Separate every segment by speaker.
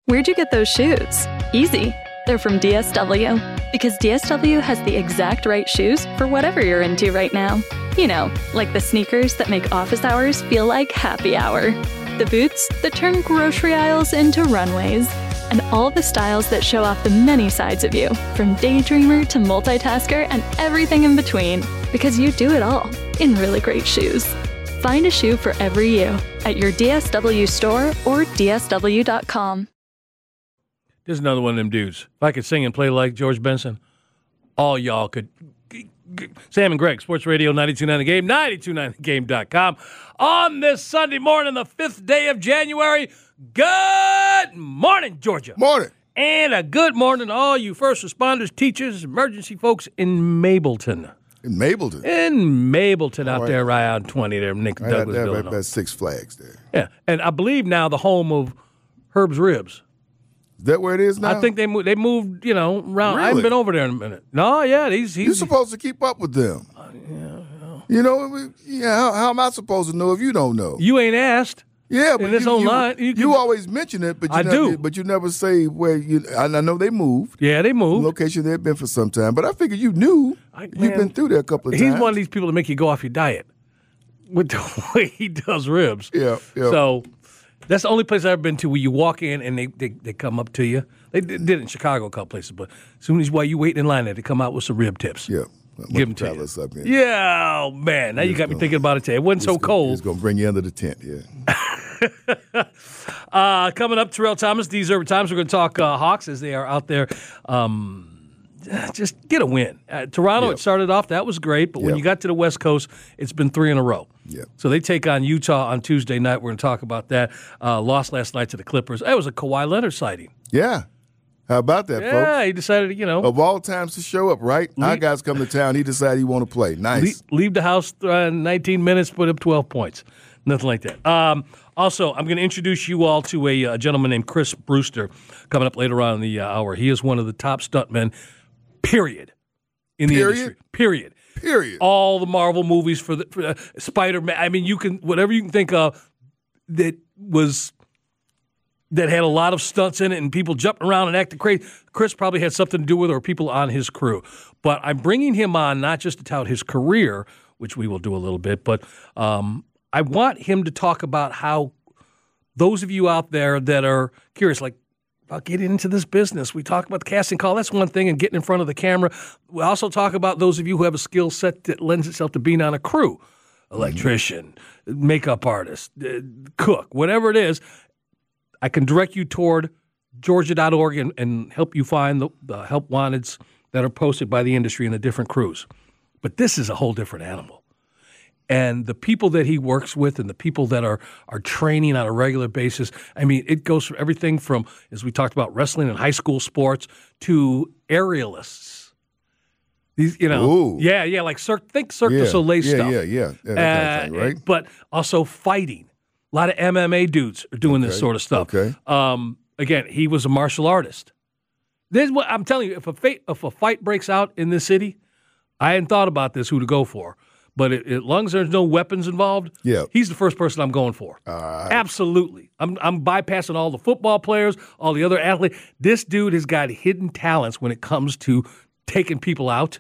Speaker 1: Where'd you get those shoes? Easy. They're from DSW. Because DSW has the exact right shoes for whatever you're into right now. You know, like the sneakers that make office hours feel like happy hour. The boots that turn grocery aisles into runways. And all the styles that show off the many sides of you, from daydreamer to multitasker and everything in between. Because you do it all in really great shoes. Find a shoe for every you at your DSW store or DSW.com.
Speaker 2: There's another one of them dudes. If I could sing and play like George Benson, all y'all could. Sam and Greg, Sports Radio 92.9 The Game, 92.9thegame.com. On this Sunday morning, the 5th day of January, good morning, Georgia.
Speaker 3: Morning.
Speaker 2: And a good morning to all you first responders, teachers, emergency folks in Mableton.
Speaker 3: In Mableton?
Speaker 2: In Mableton, out there right on 20 there, Nick Douglas building.
Speaker 3: Right by Six Flags there.
Speaker 2: Yeah, and I believe now the home of Herb's Ribs.
Speaker 3: Is that where it is now?
Speaker 2: I think they moved, you know, around.
Speaker 3: Really?
Speaker 2: I haven't been over there in a minute. No, yeah, he's
Speaker 3: You're supposed to keep up with them. You know, how am I supposed to know if you don't know?
Speaker 2: You ain't asked.
Speaker 3: Yeah, but
Speaker 2: you
Speaker 3: always mention it, but you never say where you. I know they moved.
Speaker 2: Yeah, they moved.
Speaker 3: The location they've been for some time, but I figured you knew. You've been through there a couple of times.
Speaker 2: He's one of these people that make you go off your diet with the way he does ribs.
Speaker 3: Yeah.
Speaker 2: So that's the only place I've ever been to where you walk in and they come up to you. They did it in Chicago a couple places, but as soon as while you waiting in line there, they come out with some rib tips.
Speaker 3: Yeah.
Speaker 2: Give them to you. Yeah, oh, man. Now you got me thinking about it today. It wasn't so cold.
Speaker 3: It's going to bring you under the tent,
Speaker 2: Coming up, Terrell Thomas, These Urban Times. We're going to talk Hawks as they are out there. Just get a win. Toronto, It started off, that was great, but when you got to the West Coast, it's been 3 in a row.
Speaker 3: Yeah.
Speaker 2: So they take on Utah on Tuesday night. We're going to talk about that. Lost last night to the Clippers. That was a Kawhi Leonard sighting.
Speaker 3: Yeah. How about that, folks?
Speaker 2: Yeah, he decided,
Speaker 3: Of all times to show up, right? Our guys come to town. He decided he want to play. Nice.
Speaker 2: Leave the house in 19 minutes, put up 12 points. Nothing like that. Also, I'm going to introduce you all to a gentleman named Chris Brewster coming up later on in the hour. He is one of the top stuntmen, period, in the industry. Period. All the Marvel movies for Spider-Man. I mean, whatever you can think of that had a lot of stunts in it and people jumping around and acting crazy. Chris probably had something to do with it or people on his crew. But I'm bringing him on not just to tout his career, which we will do a little bit, but I want him to talk about how those of you out there that are curious, like about getting into this business, we talk about the casting call. That's one thing, and getting in front of the camera. We also talk about those of you who have a skill set that lends itself to being on a crew, electrician, makeup artist, cook, whatever it is. I can direct you toward Georgia.org and help you find the help wanteds that are posted by the industry and the different crews. But this is a whole different animal. And the people that he works with and the people that are training on a regular basis, I mean, it goes from everything from, as we talked about, wrestling and high school sports to aerialists. These, like Cirque du Soleil stuff.
Speaker 3: Yeah. That kind of thing, right?
Speaker 2: But also fighting. A lot of MMA dudes are doing this sort of stuff.
Speaker 3: Okay.
Speaker 2: Again, he was a martial artist. This is what I'm telling you. If a fight breaks out in this city, I hadn't thought about this, who to go for. But as long as there's no weapons involved, he's the first person I'm going for. Absolutely. I'm bypassing all the football players, all the other athletes. This dude has got hidden talents when it comes to taking people out.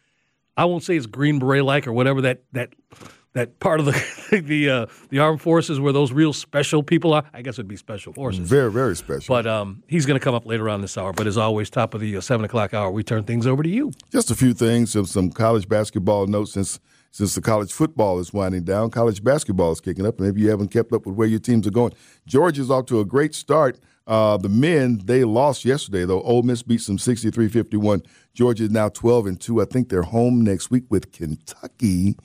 Speaker 2: I won't say it's Green Beret-like or whatever that part of the armed forces where those real special people are. I guess it'd be special forces.
Speaker 3: Very, very special.
Speaker 2: But he's going to come up later on this hour. But as always, top of the 7 o'clock hour, we turn things over to you.
Speaker 3: Just a few things, some college basketball notes since the college football is winding down. College basketball is kicking up. Maybe you haven't kept up with where your teams are going. Georgia's off to a great start. The men, they lost yesterday, though. Ole Miss beat them 63-51. Georgia is now 12-2. I think they're home next week with Kentucky.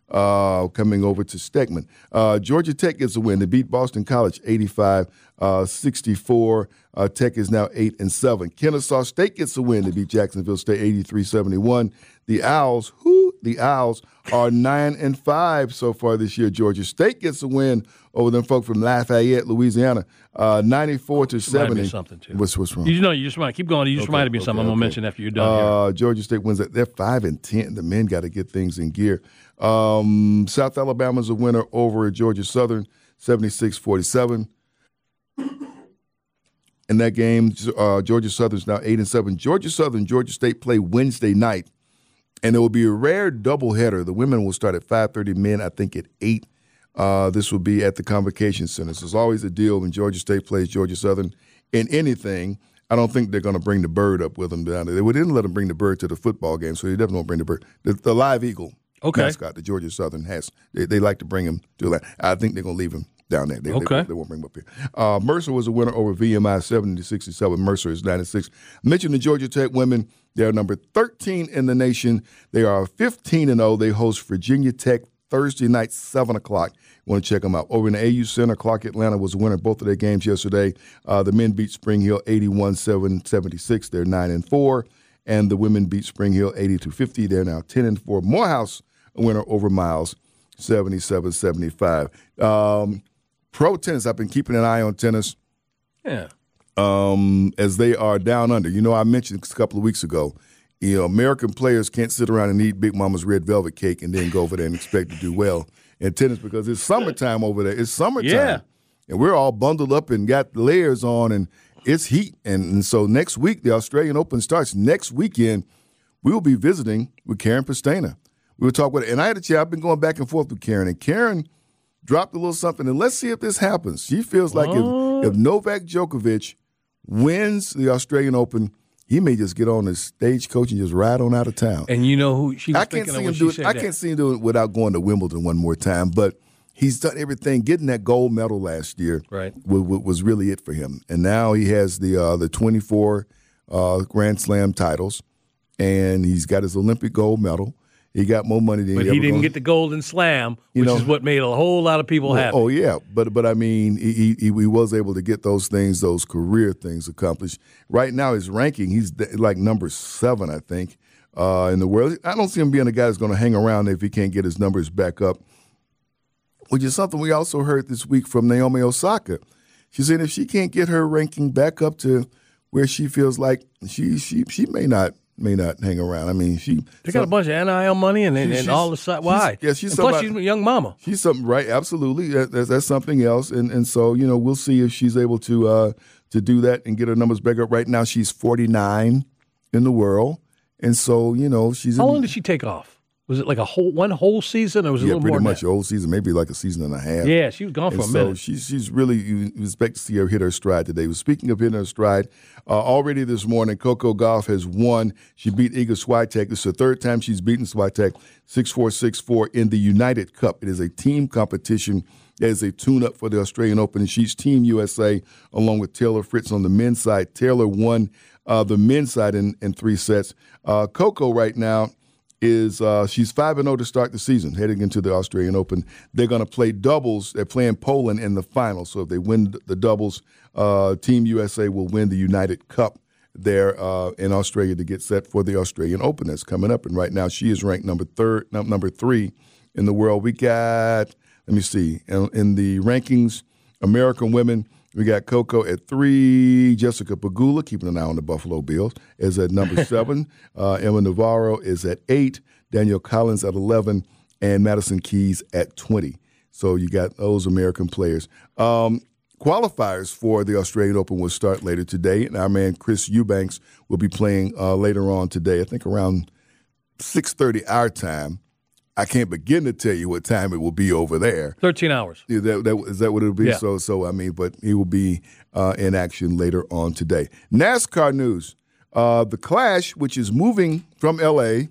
Speaker 3: Coming over to Steckman. Georgia Tech gets a win. They beat Boston College 85-64. Tech is now 8-7. Kennesaw State gets a win. They beat Jacksonville State 83-71. The Owls are 9-5 so far this year. Georgia State gets a win over them folk from Lafayette, Louisiana, 94-70.
Speaker 2: Reminded me of something too.
Speaker 3: What's wrong?
Speaker 2: You just want to keep going. You just reminded me of something. I'm gonna mention after you're done here.
Speaker 3: Georgia State wins it. They're 5-10. The men got to get things in gear. South Alabama's a winner over Georgia Southern, 76-47. in that game. Georgia Southern's now 8-7. Georgia Southern, Georgia State play Wednesday night, and it will be a rare doubleheader. The women will start at 5:30, men I think at 8. This will be at the Convocation Center. So it's always a deal when Georgia State plays Georgia Southern in anything. I don't think they're going to bring the bird up with them down there. They didn't let them bring the bird to the football game, so they definitely won't bring the bird. The live eagle mascot that Georgia Southern has, they like to bring him to that. I think they're going to leave him down there. They won't bring him up here. Mercer was a winner over VMI 70-67. Mercer is 9-6. Mention the Georgia Tech women. They're number 13 in the nation. They are 15-0. They host Virginia Tech Thursday night, 7 o'clock. You want to check them out. Over in the AU Center, Clark Atlanta was a winner of both of their games yesterday. The men beat Spring Hill 81-76. They're 9-4. And the women beat Spring Hill 80-50. They're now 10-4. Morehouse, a winner over Miles, 77-75. Pro tennis, I've been keeping an eye on tennis.
Speaker 2: Yeah.
Speaker 3: As they are down under. You know, I mentioned a couple of weeks ago, American players can't sit around and eat Big Mama's red velvet cake and then go over there and expect to do well in tennis because it's summertime over there. It's summertime.
Speaker 2: Yeah.
Speaker 3: And we're all bundled up and got layers on, and it's heat. And so next week, the Australian Open starts. Next weekend, we will be visiting with Karen Pastena. We will talk with her. And I had a chat. I've been going back and forth with Karen. And Karen dropped a little something. And let's see if this happens. She feels like if Novak Djokovic wins the Australian Open, he may just get on his stagecoach and just ride on out of town.
Speaker 2: And you know who she was thinking of when she said that?
Speaker 3: I can't see him do it without going to Wimbledon one more time. But he's done everything. Getting that gold medal last year was really it for him. And now he has the 24 Grand Slam titles, and he's got his Olympic gold medal. He got more money than
Speaker 2: he didn't get the Golden Slam, which is what made a whole lot of people happy.
Speaker 3: Oh, yeah. But I mean, he was able to get those things, those career things accomplished. Right now, his ranking, he's like number 7, I think, in the world. I don't see him being a guy that's going to hang around if he can't get his numbers back up, which is something we also heard this week from Naomi Osaka. She said if she can't get her ranking back up to where she feels like she may not hang around. I mean,
Speaker 2: they got a bunch of NIL money and all the side. Why?
Speaker 3: Plus, she's a
Speaker 2: young mama.
Speaker 3: She's something, right? Absolutely. That's something else. And so we'll see if she's able to do that and get her numbers back up. Right now, she's 49 in the world, and so she's.
Speaker 2: How long did she take off? Was it like one whole season, or was it a little more?
Speaker 3: Yeah, pretty much a whole season, maybe like a season and a half.
Speaker 2: Yeah, she was gone for a minute.
Speaker 3: So she's really, you expect to see her hit her stride today. Speaking of hitting her stride, already this morning, Coco Gauff has won. She beat Iga Swiatek. This is the third time she's beaten Swiatek, 6-4, 6-4 in the United Cup. It is a team competition. That is a tune-up for the Australian Open, and she's Team USA along with Taylor Fritz on the men's side. Taylor won the men's side in 3 sets. Coco right now is she's 5-0 to start the season, heading into the Australian Open. They're going to play doubles. They're playing Poland in the final. So if they win the doubles, Team USA will win the United Cup there in Australia to get set for the Australian Open that's coming up. And right now she is ranked number 3 in the world. We got, let me see, in the rankings, American women, we got Coco at 3. Jessica Pegula, keeping an eye on the Buffalo Bills, is at number 7. Emma Navarro is at 8. Danielle Collins at 11. And Madison Keys at 20. So you got those American players. Qualifiers for the Australian Open will start later today. And our man Chris Eubanks will be playing later on today, I think around 6:30 our time. I can't begin to tell you what time it will be over there.
Speaker 2: 13 hours.
Speaker 3: Is that what it will be?
Speaker 2: Yeah.
Speaker 3: So I mean, but he will be in action later on today. NASCAR news. The Clash, which is moving from L.A.,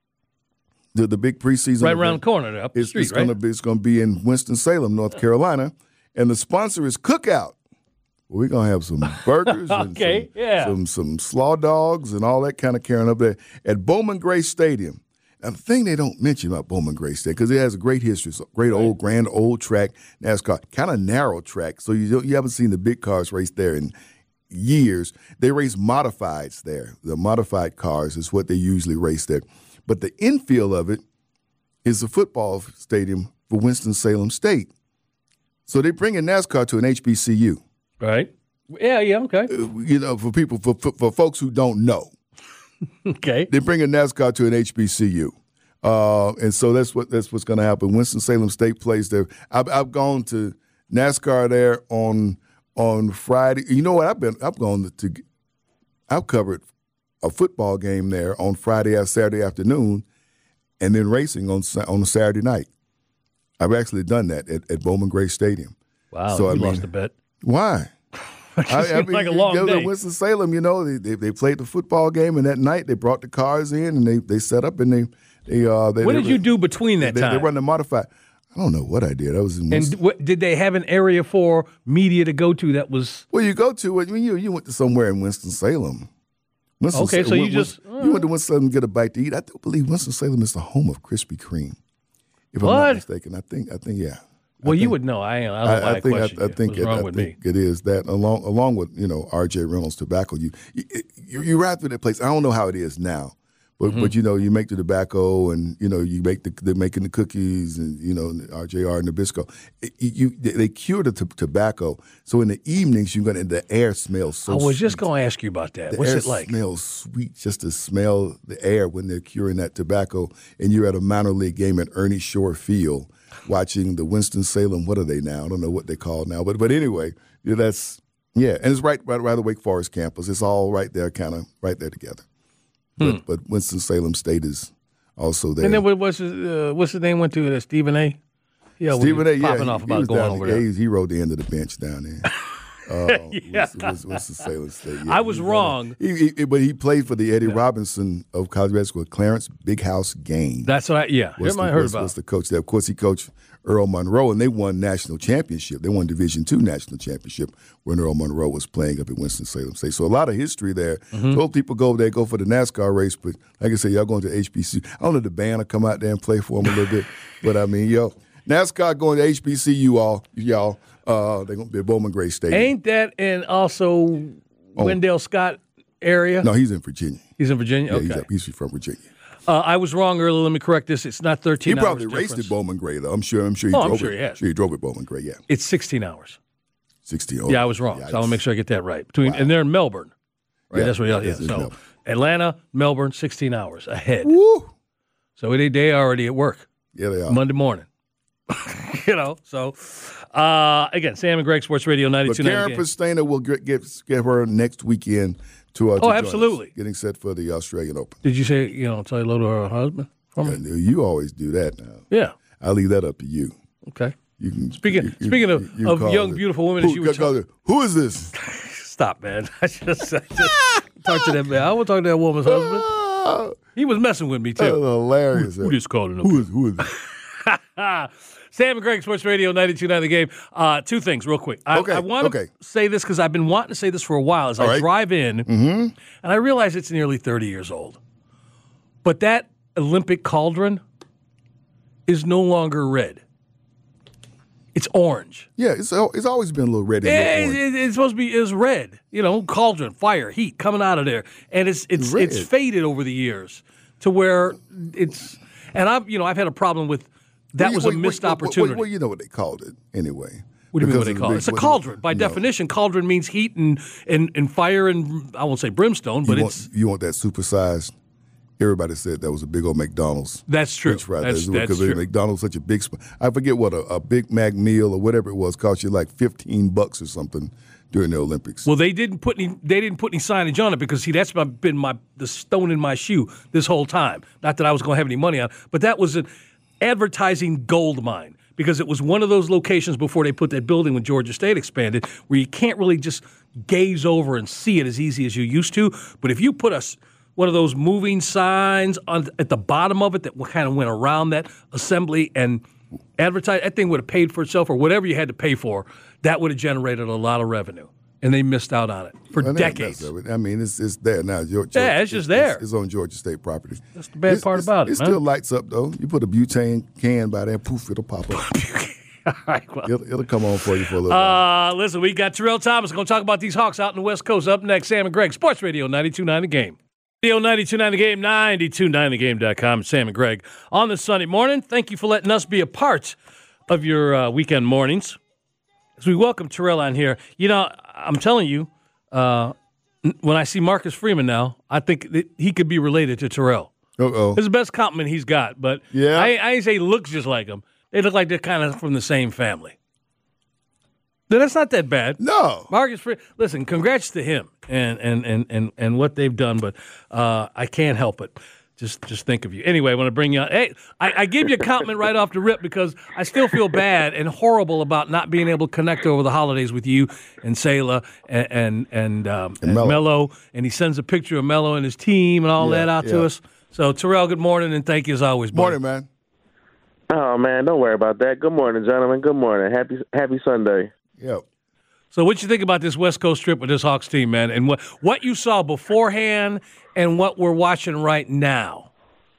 Speaker 3: the big preseason
Speaker 2: right
Speaker 3: event,
Speaker 2: around the corner, up the street, right?
Speaker 3: It's going to be in Winston-Salem, North Carolina, and the sponsor is Cookout. We're going to have some burgers and some slaw dogs and all that kind of carrying up there at Bowman Gray Stadium. Now, the thing they don't mention about Bowman Gray Stadium, because it has a great history, it's a great grand old track, NASCAR, kind of narrow track, so you haven't seen the big cars race there in years. They race modifieds there. The modified cars is what they usually race there. But the infield of it is a football stadium for Winston-Salem State. So they bring in NASCAR to an HBCU.
Speaker 2: Right. Yeah, okay.
Speaker 3: For people, for folks who don't know.
Speaker 2: Okay.
Speaker 3: They bring a NASCAR to an HBCU. And so that's what's going to happen. Winston-Salem State plays there. I've gone to NASCAR there on on Friday. You know what? I've covered a football game there on Friday or Saturday afternoon, and then racing on a Saturday night. I've actually done that at Bowman Gray Stadium.
Speaker 2: Wow, so, lost a bet.
Speaker 3: Why?
Speaker 2: I mean, like a long day.
Speaker 3: In Winston-Salem, they played the football game, and that night they brought the cars in and they set up and they what
Speaker 2: did you do between that time?
Speaker 3: They run the modified. I don't know what I did. I was in
Speaker 2: did they have an area for media to go to that was?
Speaker 3: Well, you go to it when you went to somewhere in Winston-Salem.
Speaker 2: Okay, so you
Speaker 3: went to Winston-Salem to get a bite to eat. I do believe Winston-Salem is the home of Krispy Kreme. If I'm not mistaken, I think yeah.
Speaker 2: Well, you would know. I don't question
Speaker 3: I think it is that along with R.J. Reynolds Tobacco. You ride through that place. I don't know how it is now, but you make the tobacco and you make they're making the cookies and RJR and Nabisco. They cure the tobacco, so in the evenings the air smells so.
Speaker 2: I was
Speaker 3: sweet.
Speaker 2: Just going to ask you about that.
Speaker 3: The
Speaker 2: What's
Speaker 3: air
Speaker 2: it like?
Speaker 3: Smells sweet just to smell the air when they're curing that tobacco, and you're at a minor league game at Ernie Shore Field. Watching the Winston-Salem, what are they now? I don't know what they call now, but anyway, and it's right by the Wake Forest campus. It's all right there, kind of right there together. But Winston-Salem State is also there.
Speaker 2: And then what's his name went to Stephen A. Yeah,
Speaker 3: Stephen A.
Speaker 2: Popping off about going over there.
Speaker 3: He rode the end of the bench down there. Winston-Salem State. Yeah.
Speaker 2: I was wrong.
Speaker 3: But he played for the Eddie Robinson of college basketball, Clarence Big House Gaines.
Speaker 2: That's what I heard about.
Speaker 3: Was the coach there. Of course, he coached Earl Monroe, and they won national championship. They won Division II national championship when Earl Monroe was playing up at Winston-Salem State. So a lot of history there. So people go over there, go for the NASCAR race, but like I said, y'all going to HBC. I don't know if the band will come out there and play for them a little bit, but I mean, NASCAR going to HBCU, y'all. They're going to be at Bowman Gray Stadium.
Speaker 2: Ain't that in also Wendell Scott area?
Speaker 3: No, he's in Virginia.
Speaker 2: He's in Virginia?
Speaker 3: Yeah,
Speaker 2: okay.
Speaker 3: He's from Virginia.
Speaker 2: I was wrong earlier. Let me correct this. It's not 13 hours.
Speaker 3: He probably raced at Bowman Gray, though. I'm sure he drove it.
Speaker 2: He has.
Speaker 3: Sure he drove at Bowman Gray, yeah.
Speaker 2: It's 16 hours.
Speaker 3: 16
Speaker 2: hours. Yeah, I was wrong. So I want to make sure I get that right. And they're in Melbourne. Right? That's what So Atlanta, Melbourne, 16 hours ahead.
Speaker 3: Woo!
Speaker 2: So they already at work.
Speaker 3: Yeah, they are.
Speaker 2: Monday morning. So again, Sam and Greg, Sports Radio 92.9.
Speaker 3: But Karen Pastena will get her next weekend to
Speaker 2: absolutely.
Speaker 3: Getting set for the Australian Open.
Speaker 2: Did you say, say hello to her husband?
Speaker 3: You always do that now.
Speaker 2: Yeah.
Speaker 3: I'll leave that up to you.
Speaker 2: Okay.
Speaker 3: You can,
Speaker 2: speaking of young, beautiful women,
Speaker 3: who is this?
Speaker 2: Stop, man. I just talk to that man. I want to talk to that woman's husband. He was messing with me, too.
Speaker 3: That's hilarious.
Speaker 2: Who just called him?
Speaker 3: Who is this?
Speaker 2: Sam and Greg, Sports Radio 92.9 The Game. Two things real quick. I want to say this because I've been wanting to say this for a while as I drive in, and I realize it's nearly 30 years old. But that Olympic cauldron is no longer red. It's orange.
Speaker 3: Yeah, it's always been a little red.
Speaker 2: It's supposed to be red. Cauldron, fire, heat coming out of there, and it's faded over the years to where it's. And I've had a problem with. That was a missed opportunity.
Speaker 3: Well, you know what they called it anyway.
Speaker 2: What do you mean what they call it? It's a cauldron. By definition, cauldron means heat and fire and, I won't say brimstone, but
Speaker 3: You want that supersized? Everybody said that was a big old McDonald's.
Speaker 2: That's true.
Speaker 3: That's true.
Speaker 2: Because
Speaker 3: McDonald's such a big spot. I forget what a Big Mac meal or whatever it was cost you like $15 or something during the Olympics.
Speaker 2: Well, they didn't put any signage on it because that's been the stone in my shoe this whole time. Not that I was going to have any money on it, but that was an advertising gold mine because it was one of those locations before they put that building when Georgia State expanded where you can't really just gaze over and see it as easy as you used to. But if you put one of those moving signs at the bottom of it that kind of went around that assembly and advertised, that thing would have paid for itself or whatever you had to pay for, that would have generated a lot of revenue. And they missed out on it for decades.
Speaker 3: I mean, it's there now.
Speaker 2: It's just there.
Speaker 3: It's on Georgia State property.
Speaker 2: That's the bad part about it,
Speaker 3: It still lights up, though. You put a butane can by there, poof, it'll pop up.
Speaker 2: All right, well.
Speaker 3: It'll come on for you for a little while.
Speaker 2: Listen, we got Terrell Thomas going to talk about these Hawks out in the West Coast. Up next, Sam and Greg, Sports Radio 92.9 The Game. Radio 92.9 The Game, 92.9thegame.com. Sam and Greg on this Sunday morning. Thank you for letting us be a part of your weekend mornings. As we welcome Terrell on here, I'm telling you, when I see Marcus Freeman now, I think that he could be related to Terrell.
Speaker 3: Uh-oh.
Speaker 2: It's the best compliment he's got, but I ain't say he looks just like him. They look like they're kind of from the same family. Then that's not that bad.
Speaker 3: No.
Speaker 2: Marcus Freeman, listen, congrats to him and what they've done, but I can't help it. Just think of you. Anyway, I want to bring you on. Hey, I gave you a compliment right off the rip because I still feel bad and horrible about not being able to connect over the holidays with you and Selah and Mello. And he sends a picture of Mello and his team and all that out to us. So, Terrell, good morning, and thank you as always, buddy.
Speaker 3: Morning, man.
Speaker 4: Oh, man, don't worry about that. Good morning, gentlemen. Good morning. Happy Sunday.
Speaker 3: Yep.
Speaker 2: So what you think about this West Coast trip with this Hawks team, man, and what you saw beforehand and what we're watching right now?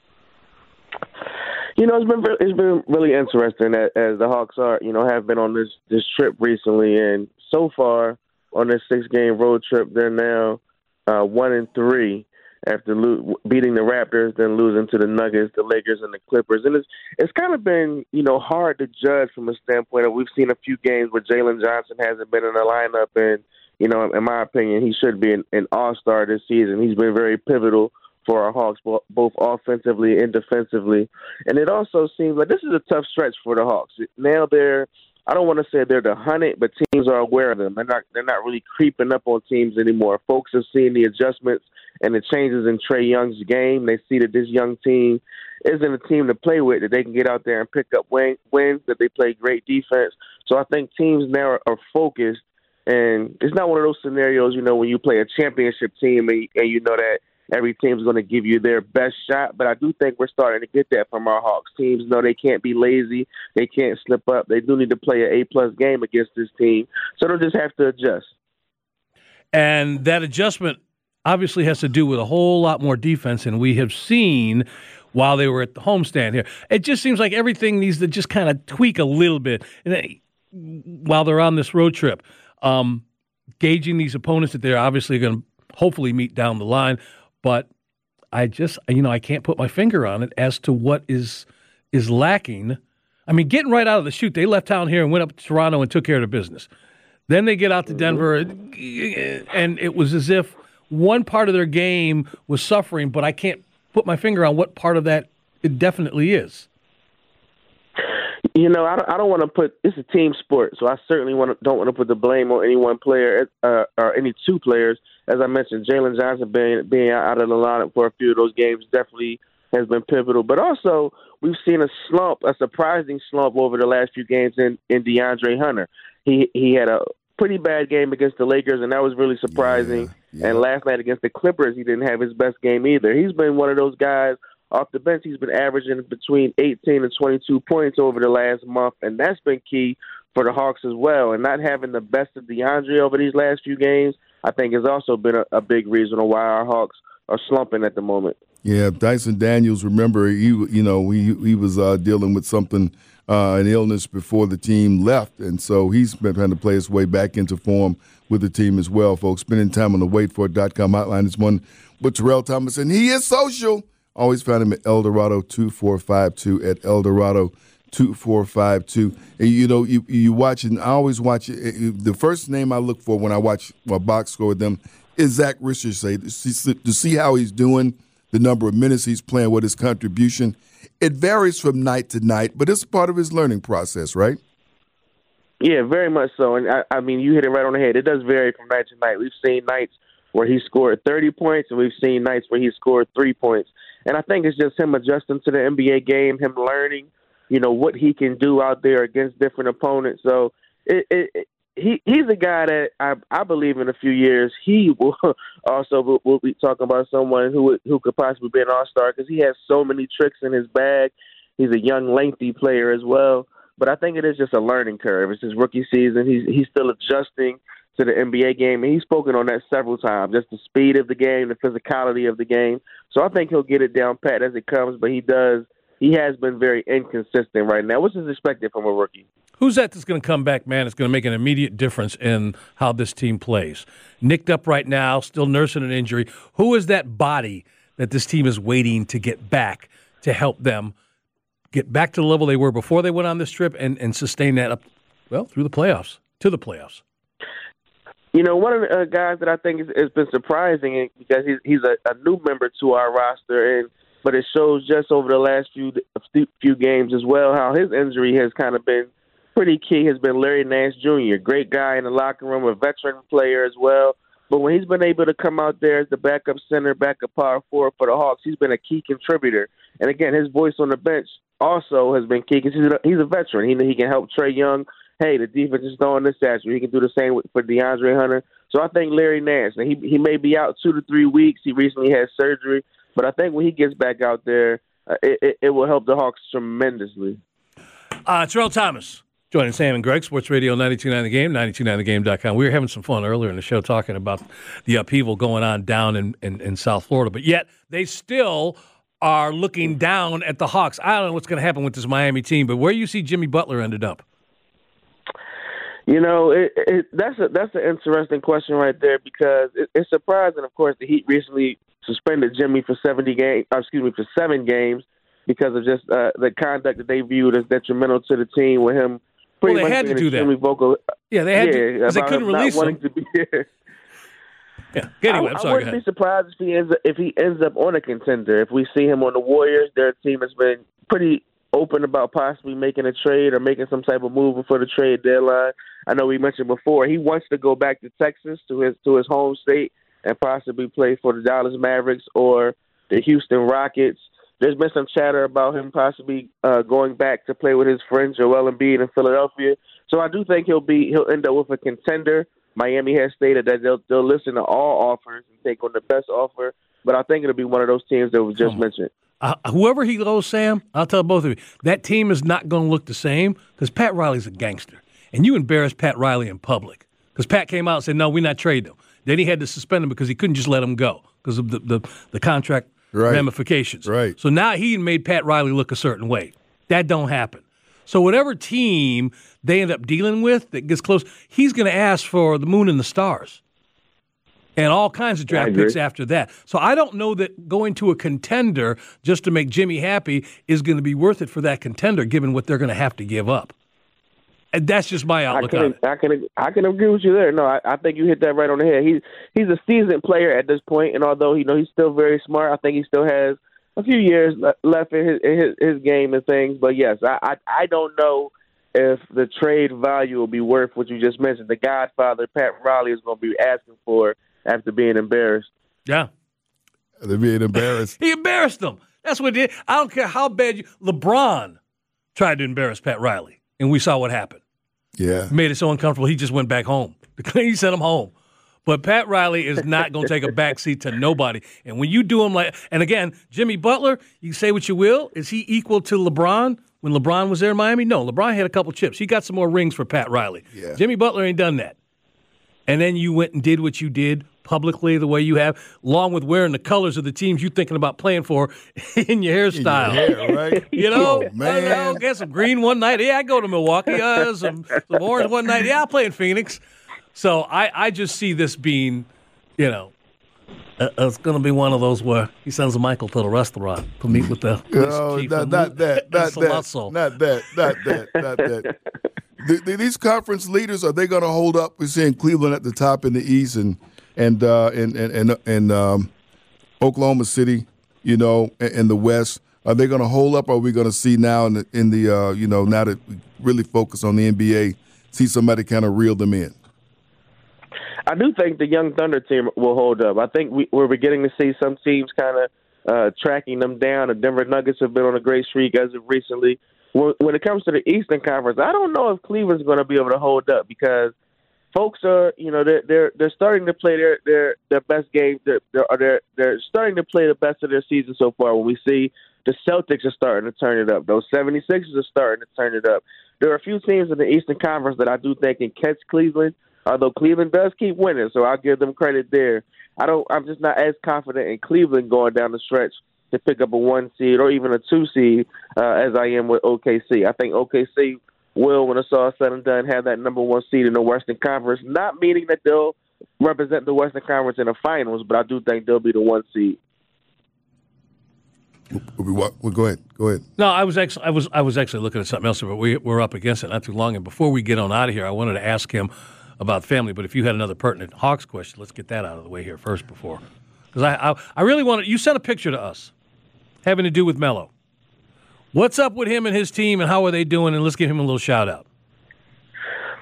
Speaker 4: It's been really interesting as the Hawks have been on this trip recently, and so far on this 6-game road trip, they're now 1-3 after beating the Raptors, then losing to the Nuggets, the Lakers, and the Clippers. And it's kind of been, hard to judge from a standpoint of we've seen a few games where Jalen Johnson hasn't been in the lineup. And, in my opinion, he should be an all-star this season. He's been very pivotal for our Hawks, both offensively and defensively. And it also seems like this is a tough stretch for the Hawks. Now I don't want to say they're the hunted, but teams are aware of them. They're not really creeping up on teams anymore. Folks have seen the adjustments and the changes in Trae Young's game. They see that this young team isn't a team to play with, that they can get out there and pick up wins, that they play great defense. So I think teams now are focused, and it's not one of those scenarios, when you play a championship team and you know that every team's going to give you their best shot. But I do think we're starting to get that from our Hawks. Teams know they can't be lazy. They can't slip up. They do need to play an A-plus game against this team. So they'll just have to adjust.
Speaker 2: And that adjustment obviously has to do with a whole lot more defense than we have seen while they were at the homestand here. It just seems like everything needs to just kind of tweak a little bit while they're on this road trip. Gauging these opponents that they're obviously going to hopefully meet down the line. But I just, I can't put my finger on it as to what is lacking. I mean, getting right out of the chute, they left town here and went up to Toronto and took care of the business. Then they get out to Denver, and it was as if one part of their game was suffering, but I can't put my finger on what part of that it definitely is.
Speaker 4: I don't want to put – it's a team sport, so I certainly don't want to put the blame on any one player or any two players. As I mentioned, Jalen Johnson being out of the lineup for a few of those games definitely has been pivotal. But also, we've seen a surprising slump over the last few games in DeAndre Hunter. He had a pretty bad game against the Lakers, and that was really surprising. Yeah. And last night against the Clippers, he didn't have his best game either. He's been one of those guys off the bench. He's been averaging between 18 and 22 points over the last month, and that's been key for the Hawks as well. And not having the best of DeAndre over these last few games, I think, has also been a big reason why our Hawks are slumping at the moment. Yeah,
Speaker 3: Dyson Daniels, remember, he was dealing with something, an illness before the team left, and so he's been trying to play his way back into form with the team as well, folks. Spending time on the waitfor.com hotline this morning with Terrell Thomas, and he is social. Always find him at Eldorado 2452 at Eldorado 2452. And you watch it, and I always watch it. The first name I look for when I watch a box score with them is Zach Richardson to see how he's doing, the number of minutes he's playing, what his contribution. It varies from night to night, but it's part of his learning process, right?
Speaker 4: Yeah, very much so. And I mean, you hit it right on the head. It does vary from night to night. We've seen nights where he scored 30 points, and we've seen nights where he scored 3 points. And I think it's just him adjusting to the NBA game, him learning, what he can do out there against different opponents. So he's a guy that I believe in a few years he will also will be talking about someone who could possibly be an all-star because he has so many tricks in his bag. He's a young, lengthy player as well. But I think it is just a learning curve. It's his rookie season. He's still adjusting to the NBA game, and he's spoken on that several times, just the speed of the game, the physicality of the game. So I think he'll get it down pat as it comes, but he has been very inconsistent right now, which is expected from a rookie.
Speaker 2: Who's that's going to come back, man, that's going to make an immediate difference in how this team plays? Nicked up right now, still nursing an injury. Who is that body that this team is waiting to get back to help them get back to the level they were before they went on this trip and sustain that up, through the playoffs, to the playoffs?
Speaker 4: One of the guys that I think has been surprising because he's a new member to our roster, but it shows just over the last few games as well how his injury has kind of been pretty key has been Larry Nance Jr., great guy in the locker room, a veteran player as well. But when he's been able to come out there as the backup center, backup power forward for the Hawks, he's been a key contributor. And again, his voice on the bench also has been key because he's a veteran. He can help Trae Young. Hey, the defense is throwing this at you. He can do the same for DeAndre Hunter. So I think Larry Nance, now he may be out 2 to 3 weeks. He recently had surgery. But I think when he gets back out there, it will help the Hawks tremendously.
Speaker 2: Terrell Thomas joining Sam and Greg, Sports Radio 92.9 The Game, 92.9thegame.com. We were having some fun earlier in the show talking about the upheaval going on down in South Florida. But yet they still are looking down at the Hawks. I don't know what's going to happen with this Miami team, but where do you see Jimmy Butler ended up?
Speaker 4: You know, that's an interesting question right there because it's surprising, of course, the Heat recently suspended Jimmy for 7 games because of just the conduct that they viewed as detrimental to the team with him.
Speaker 2: Well, they had to do that.
Speaker 4: Vocal,
Speaker 2: yeah, they had to because they couldn't release him.
Speaker 4: To be here.
Speaker 2: Yeah. Anyway, I'm sorry.
Speaker 4: I wouldn't be surprised if he ends up on a contender. If we see him on the Warriors, their team has been pretty open about possibly making a trade or making some type of move before the trade deadline. I know we mentioned before he wants to go back to Texas, to his home state, and possibly play for the Dallas Mavericks or the Houston Rockets. There's been some chatter about him possibly going back to play with his friend Joel Embiid in Philadelphia. So I do think he'll end up with a contender. Miami has stated that they'll listen to all offers and take on the best offer. But I think it'll be one of those teams that was just mentioned.
Speaker 2: Whoever he goes, Sam, I'll tell both of you, that team is not going to look the same because Pat Riley's a gangster. And you embarrassed Pat Riley in public because Pat came out and said, no, we're not trading him. Then he had to suspend him because he couldn't just let him go because of the contract ramifications.
Speaker 3: Right.
Speaker 2: So now he made Pat Riley look a certain way. That don't happen. So whatever team they end up dealing with that gets close, he's going to ask for the moon and the stars and all kinds of draft picks after that. So I don't know that going to a contender just to make Jimmy happy is going to be worth it for that contender, given what they're going to have to give up. And that's just my outlook on it.
Speaker 4: I can agree with you there. No, I think you hit that right on the head. He's a seasoned player at this point, and although he's still very smart, I think he still has a few years left in his game and things. But yes, I don't know if the trade value will be worth what you just mentioned. The Godfather, Pat Riley, is going to be asking for after being embarrassed.
Speaker 2: Yeah,
Speaker 3: they're being embarrassed.
Speaker 2: He embarrassed them. That's what he did. I don't care how bad LeBron tried to embarrass Pat Riley. And we saw what happened.
Speaker 3: Yeah.
Speaker 2: Made it so uncomfortable, he just went back home. He sent him home. But Pat Riley is not going to take a backseat to nobody. And when you do him and again, Jimmy Butler, you say what you will, is he equal to LeBron when LeBron was there in Miami? No, LeBron had a couple chips. He got some more rings for Pat Riley.
Speaker 3: Yeah.
Speaker 2: Jimmy Butler ain't done that. And then you went and did what you did publicly the way you have, along with wearing the colors of the teams you're thinking about playing for in your hairstyle.
Speaker 3: In your hair, right?
Speaker 2: You know,
Speaker 3: oh, man.
Speaker 2: I'll get some green one night. Yeah, I go to Milwaukee. Some orange one night. Yeah, I'll play in Phoenix. So I just see this being, it's going to be one of those where he sends Michael to the restaurant to meet with the chief.
Speaker 3: Not that. These conference leaders, are they going to hold up? We're seeing Cleveland at the top in the East and Oklahoma City, in the West. Are they going to hold up? Or are we going to see now in the now that we really focus on the NBA, see somebody kind of reel them in?
Speaker 4: I do think the Young Thunder team will hold up. I think we're beginning to see some teams kind of tracking them down. The Denver Nuggets have been on a great streak as of recently. When it comes to the Eastern Conference, I don't know if Cleveland's going to be able to hold up because folks are, they're starting to play their best game. They're starting to play the best of their season so far. When we see the Celtics are starting to turn it up, those 76ers are starting to turn it up. There are a few teams in the Eastern Conference that I do think can catch Cleveland. Although Cleveland does keep winning, so I'll give them credit there. I'm just not as confident in Cleveland going down the stretch to pick up a 1 seed or even a 2 seed as I am with OKC. I think OKC will, when it's all said and done, have that number 1 seed in the Western Conference, not meaning that they'll represent the Western Conference in the finals, but I do think they'll be the 1 seed.
Speaker 3: Well, go ahead.
Speaker 2: No, I was actually looking at something else, but we're up against it not too long. And before we get on out of here, I wanted to ask him about family. But if you had another pertinent Hawks question, let's get that out of the way here first because I really wanted – you sent a picture to us having to do with Melo. What's up with him and his team and how are they doing? And let's give him a little shout-out.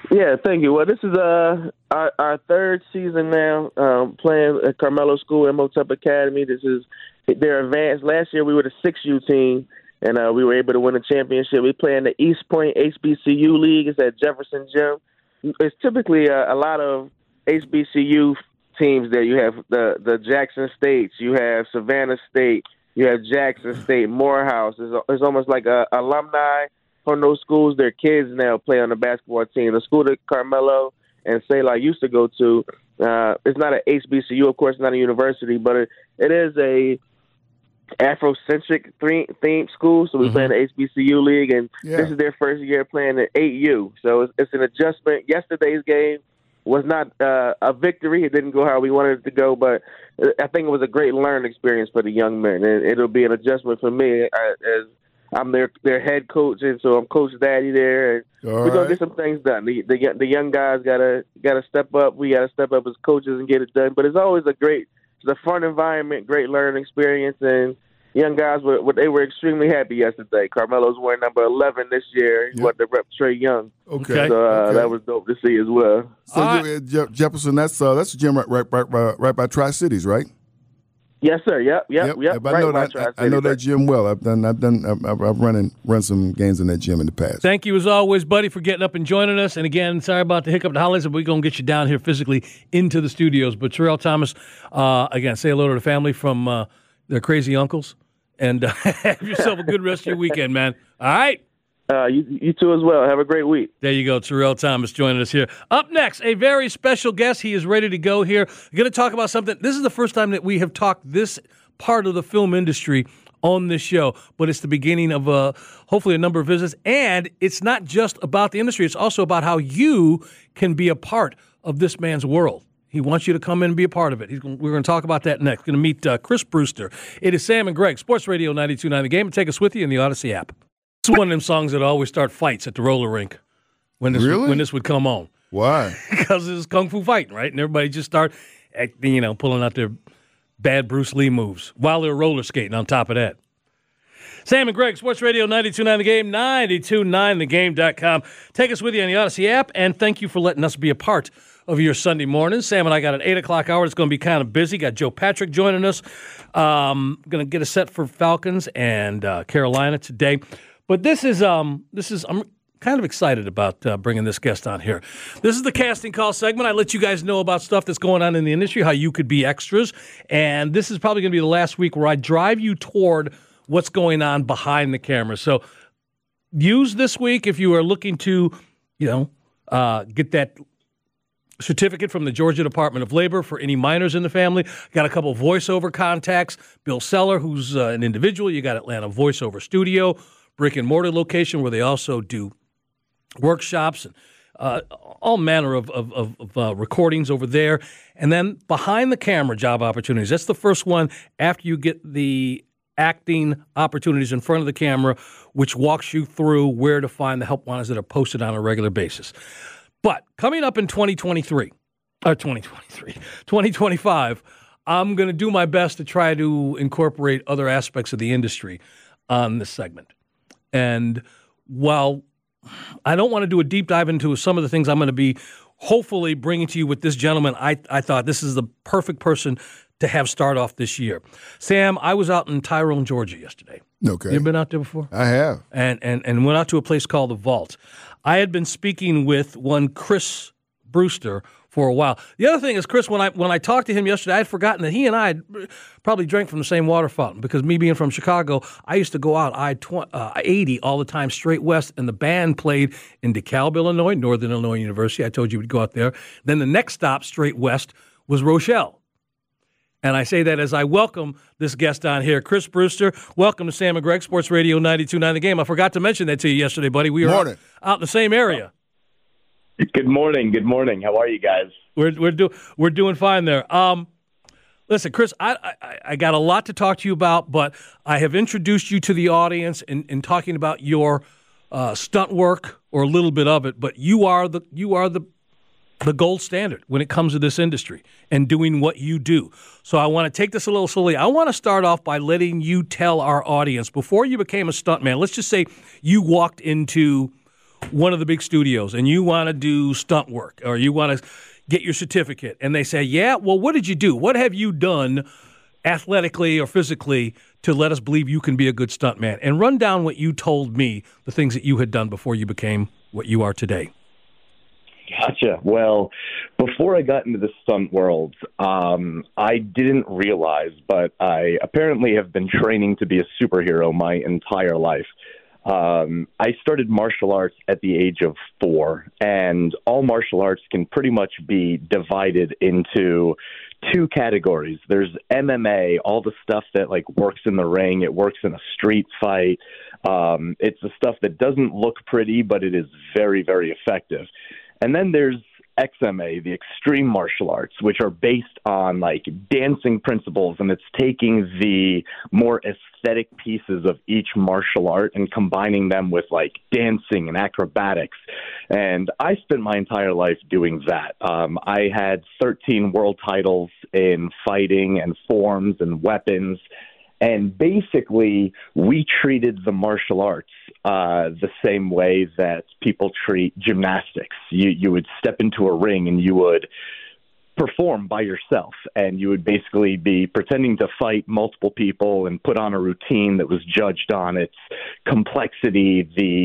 Speaker 4: Yeah, thank you. Well, this is our third season now playing at Carmelo School, Imhotep Academy. This is their advanced. Last year we were the 6U team, and we were able to win a championship. We play in the East Point HBCU League. It's at Jefferson Gym. It's typically a lot of HBCU teams there. You have the Jackson States, you have Savannah State, you have Jackson State, Morehouse. It's almost like alumni from those schools. Their kids now play on the basketball team. The school that Carmelo and Selah used to go to, it's not an HBCU, of course, not a university, but it is a Afrocentric themed school. So we play in the HBCU league, and this is their first year playing at 8U. So it's an adjustment. Yesterday's game was not a victory. It didn't go how we wanted it to go, but I think it was a great learning experience for the young men, and it'll be an adjustment for me as I'm their head coach, and so I'm Coach Daddy there. And we're gonna get some things done. The young guys gotta step up. We gotta step up as coaches and get it done. But it's always it's a fun environment, great learning experience, and young guys were extremely happy yesterday. Carmelo's wearing number 11 this year. He wanted to rep Trae Young.
Speaker 3: Okay,
Speaker 4: so that was dope to see as well.
Speaker 3: So Jefferson, that's a gym right by Tri-Cities, right?
Speaker 4: Yes, sir. Yep.
Speaker 3: I know that gym well. I've run some games in that gym in the past.
Speaker 2: Thank you as always, buddy, for getting up and joining us. And again, sorry about the hiccup, the holidays, but we're going to get you down here physically into the studios. But Terrell Thomas, again, say hello to the family from their crazy uncles, and have yourself a good rest of your weekend, man. All right.
Speaker 4: You too as well. Have a great week.
Speaker 2: There you go. Terrell Thomas joining us here. Up next, a very special guest. He is ready to go here. We're going to talk about something. This is the first time that we have talked this part of the film industry on this show, but it's the beginning of hopefully a number of visits. And it's not just about the industry. It's also about how you can be a part of this man's world. He wants you to come in and be a part of it. We're going to talk about that next. Going to meet Chris Brewster. It is Sam and Greg, Sports Radio 92.9 The Game. And take us with you in the Odyssey app. It's one of them songs that always start fights at the roller rink when this would come on.
Speaker 3: Why?
Speaker 2: Because it's kung fu fighting, right? And everybody just start, pulling out their bad Bruce Lee moves while they're roller skating on top of that. Sam and Greg, Sports Radio 92.9 The Game, 92.9thegame.com. Take us with you on the Odyssey app, and thank you for letting us be a part of your Sunday morning. Sam and I got an 8 o'clock hour. It's going to be kind of busy. Got Joe Patrick joining us. Going to get a set for Falcons and Carolina today. But this is I'm kind of excited about bringing this guest on here. This is the casting call segment. I let you guys know about stuff that's going on in the industry, how you could be extras. And this is probably going to be the last week where I drive you toward what's going on behind the camera. So use this week if you are looking to, get that certificate from the Georgia Department of Labor for any minors in the family. Got a couple voiceover contacts. Bill Seller, who's an individual. You got Atlanta Voiceover Studio, brick-and-mortar location where they also do workshops and all manner of recordings over there. And then behind-the-camera job opportunities. That's the first one after you get the acting opportunities in front of the camera, which walks you through where to find the help wanted that are posted on a regular basis. But coming up in 2025, I'm going to do my best to try to incorporate other aspects of the industry on this segment. And while I don't want to do a deep dive into some of the things I'm going to be hopefully bringing to you with this gentleman, I thought this is the perfect person to have start off this year. Sam, I was out in Tyrone, Georgia yesterday.
Speaker 3: Okay.
Speaker 2: You ever been out there before?
Speaker 3: I have.
Speaker 2: And went out to a place called The Vault. I had been speaking with one Chris Brewster for a while. The other thing is, Chris, when I talked to him yesterday, I had forgotten that he and I had probably drank from the same water fountain because me being from Chicago, I used to go out I-80 all the time straight west, and the band played in DeKalb, Illinois, Northern Illinois University. I told you we'd go out there. Then the next stop straight west was Rochelle. And I say that as I welcome this guest on here, Chris Brewster. Welcome to Sam and Greg, Sports Radio 92.9 The Game. I forgot to mention that to you yesterday, buddy. We were out in the same area.
Speaker 5: Good morning. Good morning. How are you guys?
Speaker 2: We're doing fine there. Listen, Chris, I got a lot to talk to you about, but I have introduced you to the audience in talking about your stunt work or a little bit of it. But you are the gold standard when it comes to this industry and doing what you do. So I want to take this a little slowly. I want to start off by letting you tell our audience, before you became a stuntman, let's just say you walked into one of the big studios and you want to do stunt work or you want to get your certificate, and they say, yeah, well, what did you do? What have you done athletically or physically to let us believe you can be a good stuntman? And run down what you told me, the things that you had done before you became what you are today.
Speaker 5: Gotcha. Well, before I got into the stunt world, I didn't realize, but I apparently have been training to be a superhero my entire life. I started martial arts at the age of 4, and all martial arts can pretty much be divided into 2 categories. There's MMA, all the stuff that like works in the ring, it works in a street fight. It's the stuff that doesn't look pretty, but it is very, very effective. And then there's XMA, the extreme martial arts, which are based on like dancing principles, and it's taking the more aesthetic pieces of each martial art and combining them with like dancing and acrobatics. And I spent my entire life doing that. I had 13 world titles in fighting and forms and weapons. And basically, we treated the martial arts the same way that people treat gymnastics. You would step into a ring and you would perform by yourself, and you would basically be pretending to fight multiple people and put on a routine that was judged on its complexity,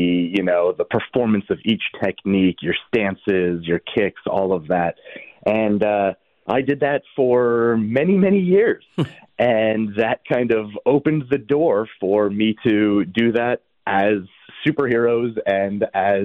Speaker 5: the performance of each technique, your stances, your kicks, all of that. And I did that for many, many years. And that kind of opened the door for me to do that as superheroes and as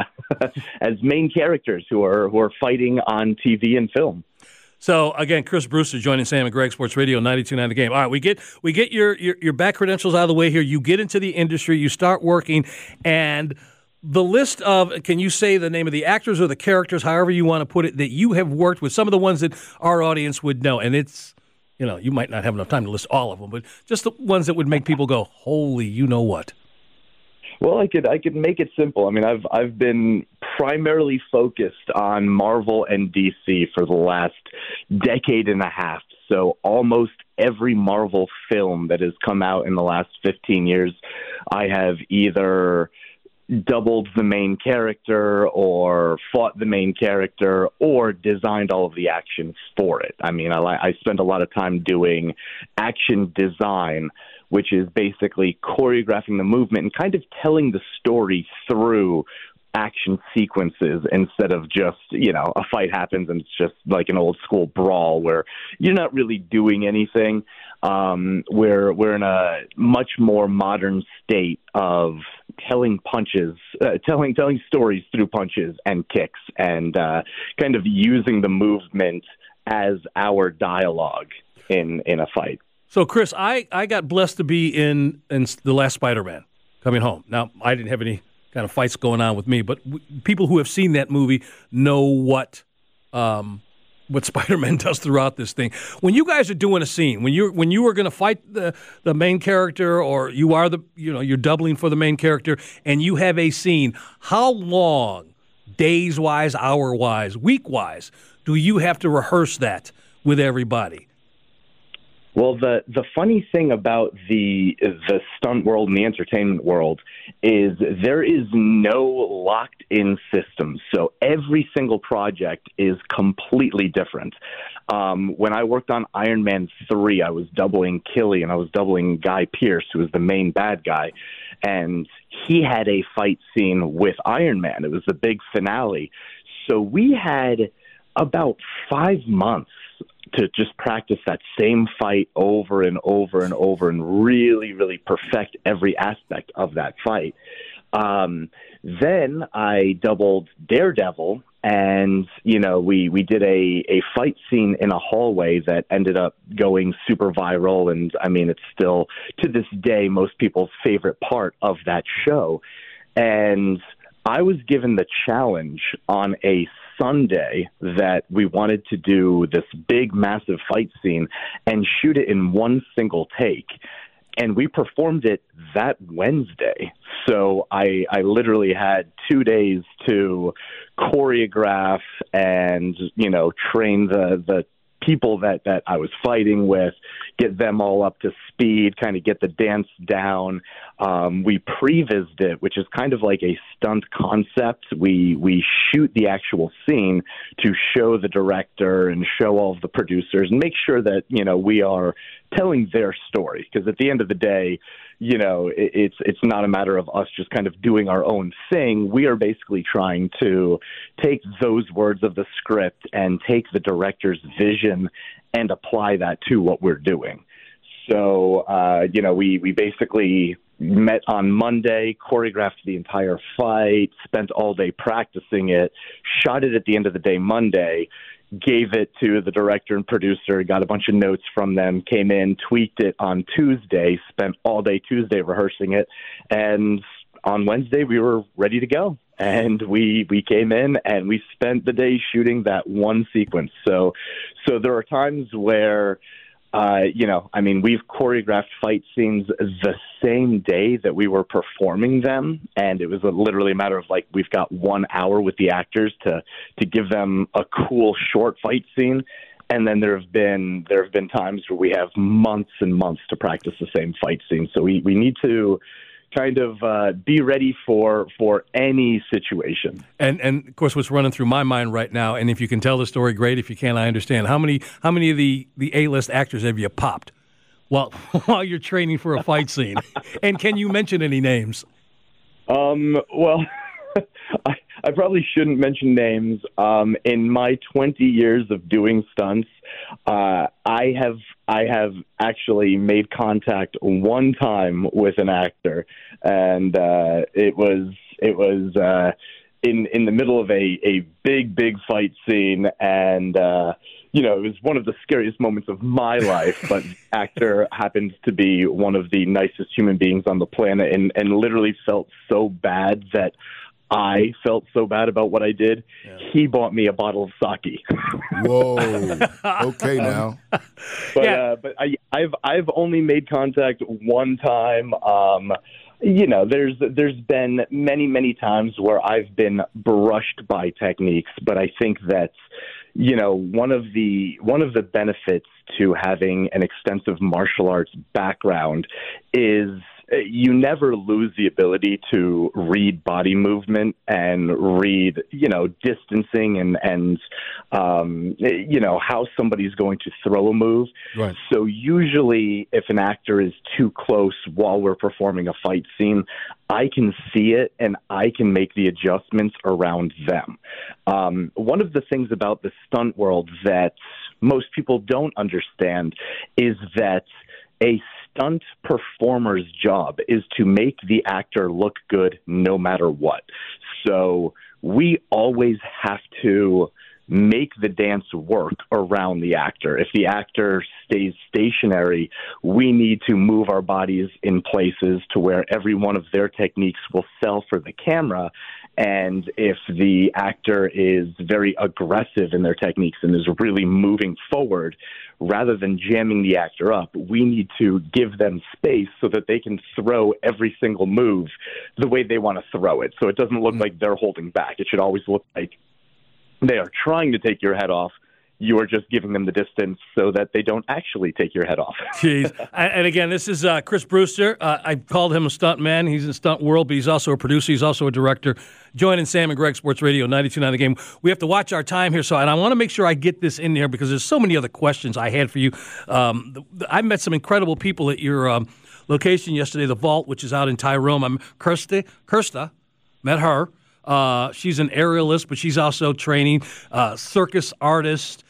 Speaker 5: as main characters who are fighting on TV and film.
Speaker 2: So again, Chris Brewster joining Sam and Greg, Sports Radio 92.9 The Game. All right, we get your back credentials out of the way here. You get into the industry, you start working, and the list of, can you say the name of the actors or the characters, however you want to put it, that you have worked with, some of the ones that our audience would know, and it's, you might not have enough time to list all of them, but just the ones that would make people go, holy, you know what?
Speaker 5: Well, I could make it simple. I mean, I've been primarily focused on Marvel and DC for the last decade and a half. So almost every Marvel film that has come out in the last 15 years, I have either doubled the main character or fought the main character or designed all of the action for it. I mean, I spent a lot of time doing action design, which is basically choreographing the movement and kind of telling the story through action sequences instead of just, a fight happens and it's just like an old school brawl where you're not really doing anything. We're in a much more modern state of telling stories through punches and kicks and kind of using the movement as our dialogue in a fight.
Speaker 2: So, Chris, I got blessed to be in the last Spider-Man Coming Home. Now, I didn't have any kind of fights going on with me, but people who have seen that movie know what Spider-Man does throughout this thing. When you guys are doing a scene, when you are going to fight the main character, or you are you're doubling for the main character, and you have a scene, how long, days-wise, hour-wise, week-wise, do you have to rehearse that with everybody?
Speaker 5: Well, the funny thing about the stunt world and the entertainment world is there is no locked-in system. So every single project is completely different. When I worked on Iron Man 3, I was doubling Killy, and I was doubling Guy Pearce, who was the main bad guy. And he had a fight scene with Iron Man. It was the big finale. So we had about 5 months to just practice that same fight over and over and over and really, really perfect every aspect of that fight. Then I doubled Daredevil, and, we did a fight scene in a hallway that ended up going super viral. And I mean, it's still to this day, most people's favorite part of that show. And I was given the challenge on a Sunday that we wanted to do this big, massive fight scene and shoot it in one single take. And we performed it that Wednesday. So I literally had 2 days to choreograph and, train the people that I was fighting with, get them all up to speed, kind of get the dance down. We pre-vised it, which is kind of like a stunt concept. We shoot the actual scene to show the director and show all of the producers and make sure that, we are telling their story. Because at the end of the day, it's not a matter of us just kind of doing our own thing. We are basically trying to take those words of the script and take the director's vision and apply that to what we're doing. So, we basically met on Monday, choreographed the entire fight, spent all day practicing it, shot it at the end of the day Monday, gave it to the director and producer, got a bunch of notes from them, came in, tweaked it on Tuesday, spent all day Tuesday rehearsing it, and on Wednesday we were ready to go. And we came in and we spent the day shooting that one sequence. So there are times where, we've choreographed fight scenes the same day that we were performing them. And it was literally a matter of we've got 1 hour with the actors to give them a cool short fight scene. And then there have been times where we have months and months to practice the same fight scene. So we need to kind of be ready for any situation. And
Speaker 2: of course, what's running through my mind right now, and if you can tell the story, great. If you can't, I understand. How many of the A-list actors have you popped while you're training for a fight scene? And can you mention any names?
Speaker 5: Well, I probably shouldn't mention names. In my 20 years of doing stunts, I have actually made contact one time with an actor, and it was in the middle of a big fight scene, and it was one of the scariest moments of my life. But the actor happens to be one of the nicest human beings on the planet, and literally felt so bad that I felt so bad about what I did. Yeah. He bought me a bottle of sake.
Speaker 3: Whoa! Okay, now.
Speaker 5: But I've only made contact one time. There's been many times where I've been brushed by techniques, but I think that one of the benefits to having an extensive martial arts background is you never lose the ability to read body movement and read, distancing and how somebody's going to throw a move. Right. So usually if an actor is too close while we're performing a fight scene, I can see it and I can make the adjustments around them. One of the things about the stunt world that most people don't understand is that a stunt performer's job is to make the actor look good no matter what. So we always have to make the dance work around the actor. If the actor stays stationary, we need to move our bodies in places to where every one of their techniques will sell for the camera. And if the actor is very aggressive in their techniques and is really moving forward, rather than jamming the actor up, we need to give them space so that they can throw every single move the way they want to throw it. So it doesn't look like they're holding back. It should always look like they are trying to take your head off. You are just giving them the distance so that they don't actually take your head off.
Speaker 2: Jeez. And again, this is Chris Brewster. I called him a stunt man. He's in the stunt world, but he's also a producer. He's also a director. Joining Sam and Greg, Sports Radio 92.9 The Game. We have to watch our time here, and I want to make sure I get this in there because there's so many other questions I had for you. I met some incredible people at your location yesterday, The Vault, which is out in Tyrone. I'm Kirsta, met her. She's an aerialist, but she's also training circus artist,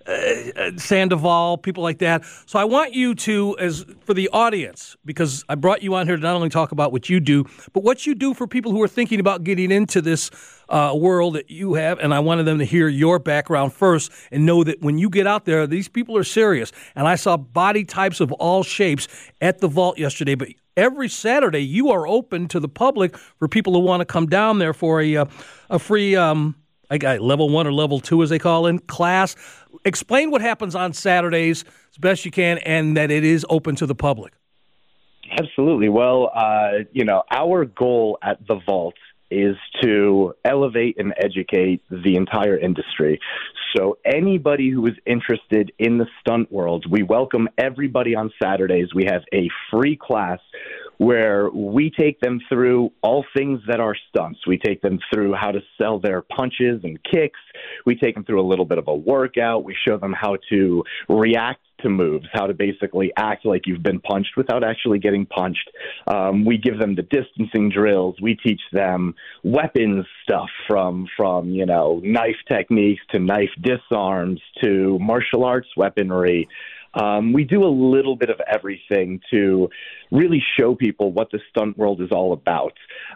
Speaker 2: Sandoval, people like that. So I want you to, for the audience, because I brought you on here to not only talk about what you do, but what you do for people who are thinking about getting into this world that you have. And I wanted them to hear your background first and know that when you get out there, these people are serious. And I saw body types of all shapes at the Vault yesterday, but every Saturday, you are open to the public for people who want to come down there for a free level 1 or level 2, as they call it, class. Explain what happens on Saturdays as best you can, and that it is open to the public.
Speaker 5: Absolutely. Well, our goal at the Vault is to elevate and educate the entire industry. So anybody who is interested in the stunt world, we welcome everybody on Saturdays. We have a free class where we take them through all things that are stunts. We take them through how to sell their punches and kicks. We take them through a little bit of a workout. We show them how to react to moves, how to basically act like you've been punched without actually getting punched. We give them the distancing drills. We teach them weapons stuff from knife techniques to knife disarms to martial arts weaponry. We do a little bit of everything to really show people what the stunt world is all about.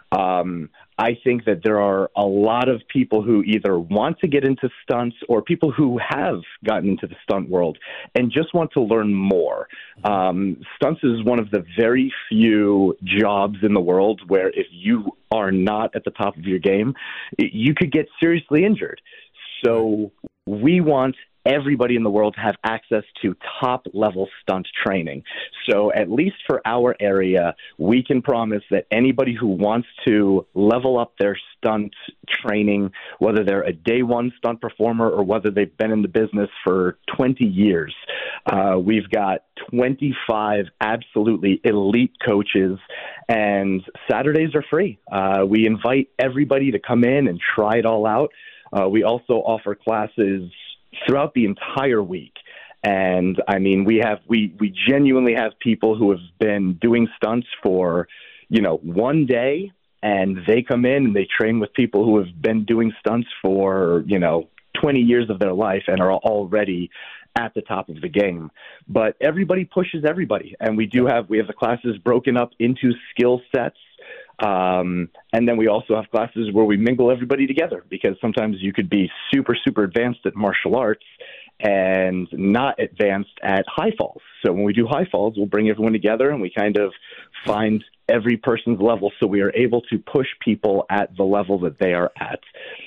Speaker 5: I think that there are a lot of people who either want to get into stunts or people who have gotten into the stunt world and just want to learn more. Stunts is one of the very few jobs in the world where if you are not at the top of your game, you could get seriously injured. So we want everybody in the world to have access to top-level stunt training. So at least for our area, we can promise that anybody who wants to level up their stunt training, whether they're a day-one stunt performer or whether they've been in the business for 20 years, we've got 25 absolutely elite coaches, and Saturdays are free. We invite everybody to come in and try it all out. We also offer classes throughout the entire week. And I mean, we genuinely have people who have been doing stunts for, one day, and they come in and they train with people who have been doing stunts for, 20 years of their life and are already at the top of the game. But everybody pushes everybody. And we have the classes broken up into skill sets. And then we also have classes where we mingle everybody together, because sometimes you could be super, super advanced at martial arts and not advanced at high falls. So when we do high falls, we'll bring everyone together and we kind of find every person's level, so we are able to push people at the level that they are at.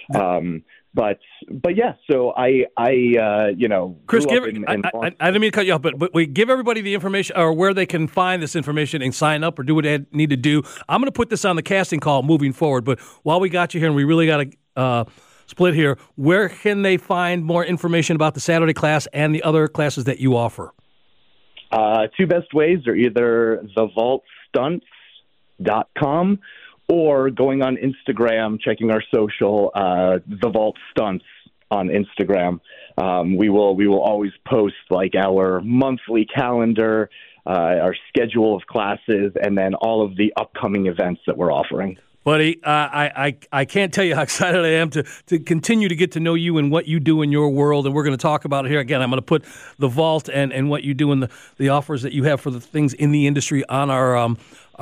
Speaker 5: But yeah, so I
Speaker 2: Chris, I didn't mean to cut you off, but we give everybody the information or where they can find this information and sign up or do what they need to do. I'm going to put this on the casting call moving forward, but while we got you here and we really got to split here, where can they find more information about the Saturday class and the other classes that you offer?
Speaker 5: Two best ways are either thevaultstunts.com or going on Instagram, checking our social, The Vault Stunts on Instagram. We will always post like our monthly calendar, our schedule of classes, and then all of the upcoming events that we're offering.
Speaker 2: Buddy, I can't tell you how excited I am to continue to get to know you and what you do in your world, and we're going to talk about it here. Again, I'm going to put the Vault and what you do and the offers that you have for the things in the industry on our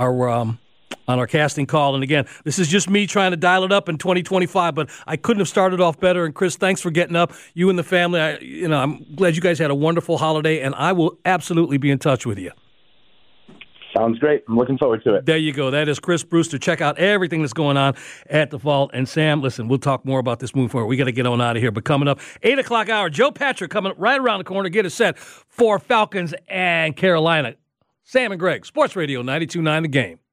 Speaker 2: casting call. And again, this is just me trying to dial it up in 2025, but I couldn't have started off better. And Chris, thanks for getting up. You and the family, I'm glad you guys had a wonderful holiday, and I will absolutely be in touch with you.
Speaker 5: Sounds great. I'm looking forward to it.
Speaker 2: There you go. That is Chris Brewster. Check out everything that's going on at the Vault. And Sam, listen, we'll talk more about this moving forward. We got to get on out of here. But coming up, 8 o'clock hour, Joe Patrick coming right around the corner. Get us set for Falcons and Carolina. Sam and Greg, Sports Radio 92.9 The Game.